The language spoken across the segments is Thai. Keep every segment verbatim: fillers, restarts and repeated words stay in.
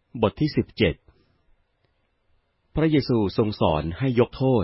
บทที่สิบเจ็ดพระเยซูทรงสอนให้ยกโทษ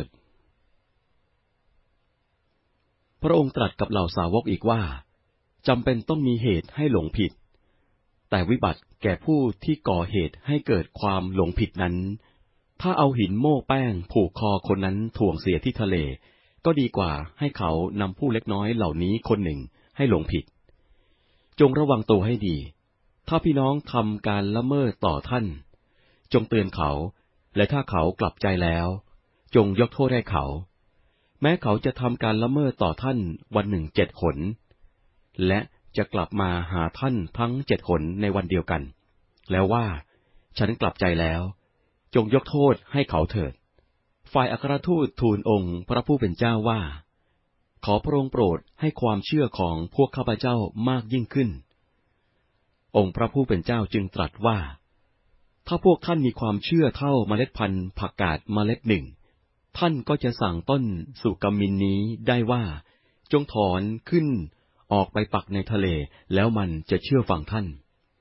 พระองค์ตรัสกับเหล่าสาวกอีกว่าจำเป็นต้องมีเหตุให้หลงผิดแต่วิบัติแก่ผู้ที่ก่อเหตุให้เกิดความหลงผิดนั้นถ้าเอาหินโม่แป้งผูกคอคนนั้นถ่วงเสียที่ทะเลก็ดีกว่าให้เขานำผู้เล็กน้อยเหล่านี้คนหนึ่งให้หลงผิดจงระวังตัวให้ดีถ้าพี่น้องทำการละเมิดต่อท่านจงเตือนเขาและถ้าเขากลับใจแล้วจงยกโทษให้เขาแม้เขาจะทำการละเมิดต่อท่านวันหนึ่งเจ็ดหนและจะกลับมาหาท่านทั้งเจ็ดหนในวันเดียวกันแล้วว่าฉันกลับใจแล้วจงยกโทษให้เขาเถิดฝ่ายอัครทูตทูลองค์พระผู้เป็นเจ้าว่าขอพระองค์โปรดให้ความเชื่อของพวกข้าพเจ้ามากยิ่งขึ้นองค์พระผู้เป็นเจ้าจึงตรัสว่าถ้าพวกท่านมีความเชื่อเท่าเมล็ดพันธุ์ผักกาดเมล็ดหนึ่งท่านก็จะสั่งต้นสุกมินนี้ได้ว่าจงถอนขึ้นออกไปปักในทะเลแล้วมันจะเชื่อฟังท่าน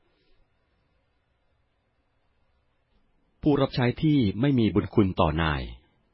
ผู้รับใช้ที่ไม่มีบุญคุณต่อนาย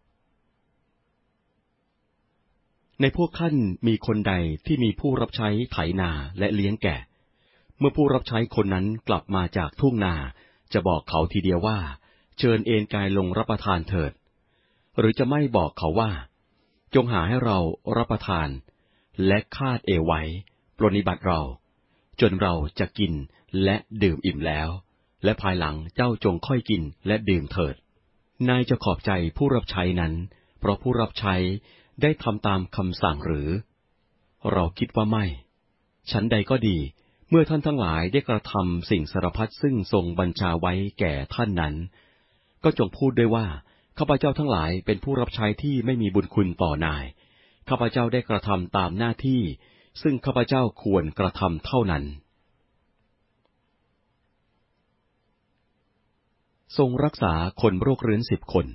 ในพวกท่านมีคนใดที่มีผู้รับใช้ไถนาและเลี้ยงแกะเมื่อผู้รับใช้คนนั้นกลับมาจากทุ่งนาจะบอกเขาทีเดียวว่าเชิญเอนกายลงรับประทานเถิดหรือจะไม่บอกเขาว่าจงหาให้เรารับประทานและคาดเอวไว้ปรนนิบัติเราจนเราจะกินและดื่มอิ่มแล้วและภายหลังเจ้าจงค่อยกินและดื่มเถิดนายจะขอบใจผู้รับใช้นั้นเพราะผู้รับใช้ได้ทำตามคำสั่งหรือเราคิดว่าไม่ฉันใดก็ดีเมื่อท่านทั้งหลายได้กระทำสิ่งสารพัดซึ่งทรงบัญชาไว้แก่ท่านนั้นก็จงพูดด้วยว่าข้าพเจ้าทั้งหลายเป็นผู้รับใช้ที่ไม่มีบุญคุณต่อนายข้าพเจ้าได้กระทำตามหน้าที่ซึ่งข้าพเจ้าควรกระทำเท่านั้นทรงรักษาคนโรคเรื้อนสิบคน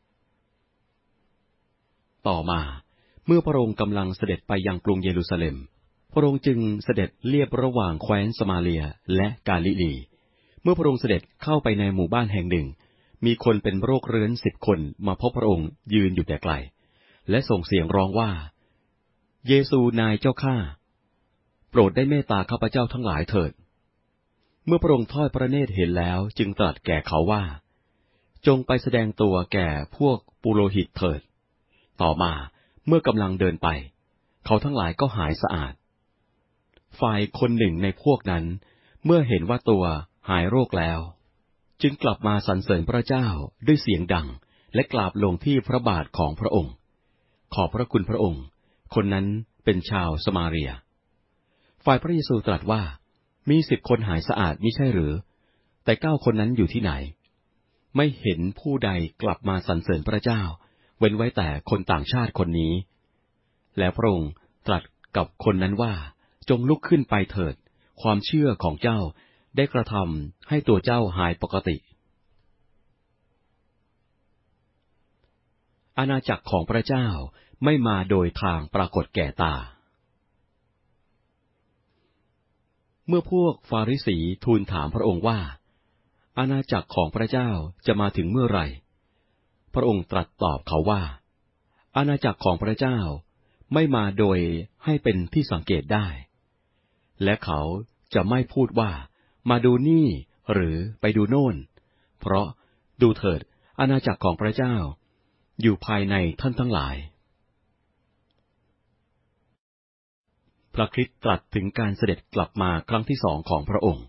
ต่อมาเมื่อพระองค์กำลังเสด็จไปยังกรุงเยรูซาเล็มพระองค์จึงเสด็จเลียบระหว่างแคว้นสมาเลียและกาลิลีเมื่อพระองค์เสด็จเข้าไปในหมู่บ้านแห่งหนึ่งมีคนเป็นโรคเรื้อนสิบคนมาพบพระองค์ยืนอยู่แต่ไกลและส่งเสียงร้องว่าเยซูนายเจ้าข้าโปรดได้เมตตาข้าพเจ้าทั้งหลายเถิดเมื่อพระองค์ทอดพระเนตรเห็นแล้วจึงตรัสแก่เขาว่าจงไปแสดงตัวแก่พวกปุโรหิตเถิดต่อมาเมื่อกำลังเดินไปเขาทั้งหลายก็หายสะอาดฝ่ายคนหนึ่งในพวกนั้นเมื่อเห็นว่าตัวหายโรคแล้วจึงกลับมาสรรเสริญพระเจ้าด้วยเสียงดังและกราบลงที่พระบาทของพระองค์ขอบพระคุณพระองค์คนนั้นเป็นชาวสมาเรียฝ่ายพระเยซูตรัสว่ามีสิบคนหายสะอาดมิใช่หรือแต่เก้าคนนั้นอยู่ที่ไหนไม่เห็นผู้ใดกลับมาสรรเสริญพระเจ้าเว้นไว้แต่คนต่างชาติคนนี้แล้วพระองค์ตรัสกับคนนั้นว่าจงลุกขึ้นไปเถิดความเชื่อของเจ้าได้กระทำให้ตัวเจ้าหายปกติอาณาจักรของพระเจ้าไม่มาโดยทางปรากฏแก่ตาเมื่อพวกฟาริสีทูลถามพระองค์ว่าอาณาจักรของพระเจ้าจะมาถึงเมื่อไหร่พระองค์ตรัสตอบเขาว่าอาณาจักรของพระเจ้าไม่มาโดยให้เป็นที่สังเกตได้และเขาจะไม่พูดว่ามาดูนี่หรือไปดูโน่นเพราะดูเถิดอาณาจักรของพระเจ้าอยู่ภายในท่านทั้งหลายพระคริสต์ตรัสถึงการเสด็จกลับมาครั้งที่สองของพระองค์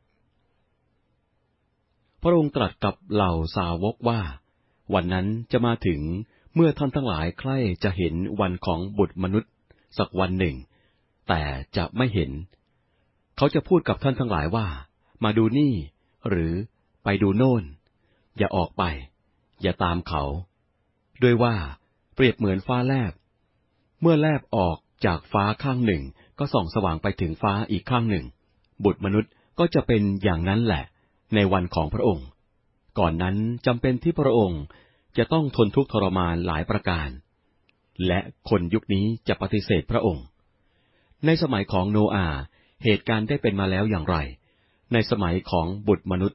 พระองค์ตรัสกับเหล่าสาวกว่าวันนั้นจะมาถึงเมื่อท่านทั้งหลายใคร่จะเห็นวันของบุตรมนุษย์สักวันหนึ่งแต่จะไม่เห็นเขาจะพูดกับท่านทั้งหลายว่ามาดูนี่หรือไปดูโน่นอย่าออกไปอย่าตามเขาด้วยว่าเปรียบเหมือนฟ้าแลบเมื่อแลบออกจากฟ้าข้างหนึ่งก็ส่องสว่างไปถึงฟ้าอีกข้างหนึ่งบุตรมนุษย์ก็จะเป็นอย่างนั้นแหละในวันของพระองค์ก่อนนั้นจำเป็นที่พระองค์จะต้องทนทุกข์ทรมานหลายประการและคนยุคนี้จะปฏิเสธพระองค์ในสมัยของโนอาห์เหตุการณ์ได้เป็นมาแล้วอย่างไรในสมัยของบุตรมนุษย์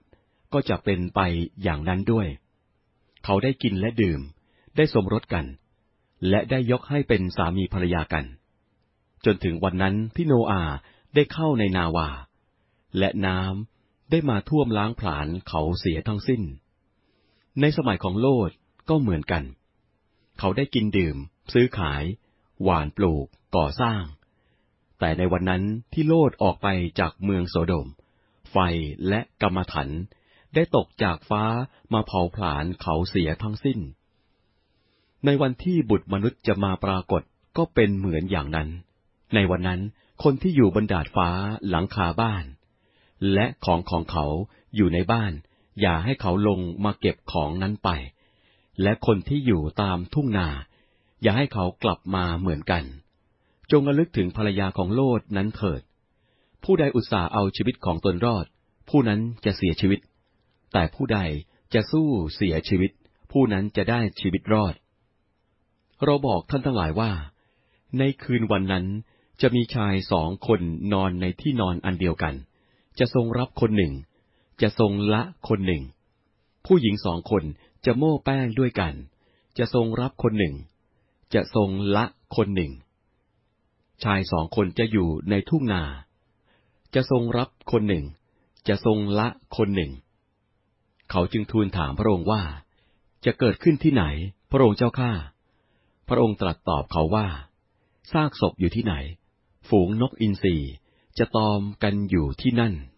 ก็จะเป็นไปอย่างนั้นด้วย เขาได้กินและดื่มได้สมรสกันและได้ยกให้เป็นสามีภรรยากันจนถึงวันนั้นที่โนอาห์ได้เข้าในนาวาและน้ำได้มาท่วมล้างผลาญเขาเสียทั้งสิ้นในสมัยของโลดก็เหมือนกันเขาได้กินดื่มซื้อขายหว่านปลูกก่อสร้างแต่ในวันนั้นที่โลดออกไปจากเมืองโสโดมไฟและกรรมถันได้ตกจากฟ้ามาเผาผลาญเขาเสียทั้งสิ้นในวันที่บุตรมนุษย์จะมาปรากฏก็เป็นเหมือนอย่างนั้นในวันนั้นคนที่อยู่บนดาดฟ้าหลังคาบ้านและของของเขาอยู่ในบ้านอย่าให้เขาลงมาเก็บของนั้นไปและคนที่อยู่ตามทุ่งนาอย่าให้เขากลับมาเหมือนกันจงระลึกถึงภรรยาของโลดนั้นเถิดผู้ใดอุตส่าห์เอาชีวิตของตนรอดผู้นั้นจะเสียชีวิตแต่ผู้ใดจะสู้เสียชีวิตผู้นั้นจะได้ชีวิตรอดเราบอกท่านทั้งหลายว่าในคืนวันนั้นจะมีชายสองคนนอนในที่นอนอันเดียวกันจะทรงรับคนหนึ่งจะทรงละคนหนึ่งผู้หญิงสองคนจะโม้แป้งด้วยกันจะทรงรับคนหนึ่งจะทรงละคนหนึ่งชายสองคนจะอยู่ในทุ่งนาจะทรงรับคนหนึ่งจะทรงละคนหนึ่งเขาจึงทูลถามพระองค์ว่าจะเกิดขึ้นที่ไหนพระองค์เจ้าข้าพระองค์ตรัสตอบเขาว่าซากศพอยู่ที่ไหนฝูงนกอินทรีจะตอมกันอยู่ที่นั่น